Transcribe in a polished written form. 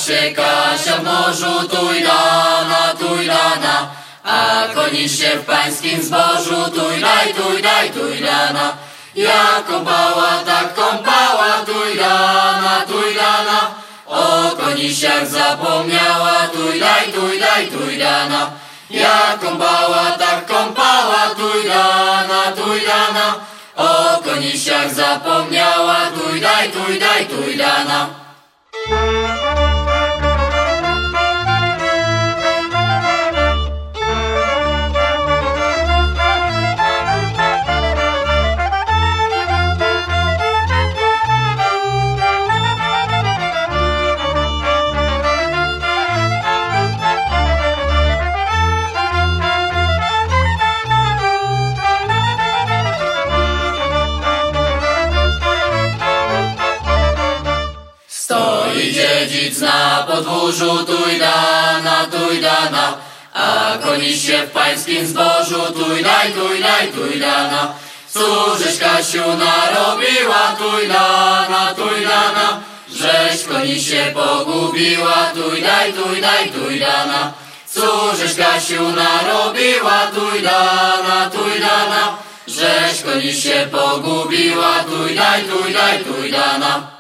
się Kasia w morzu tujdana, a konisz się w pańskim zbożu tujdana. Ja kąpała, tak kąpała tujdana, o konisiach zapomniała tujdana. Ja kąpała, tak kąpała tujdana, o konisiach zapomniała tujdana. Stoi dziedzic na podwórzu tujdana, a koniś się w pańskim zbożu tujdana. Cóżeś Kasiu narobiła tujdana, żeś koniś się pogubiła tujdana. Cóżeś Kasiu narobiła tujdana, żeś koniś się pogubiła tujdana.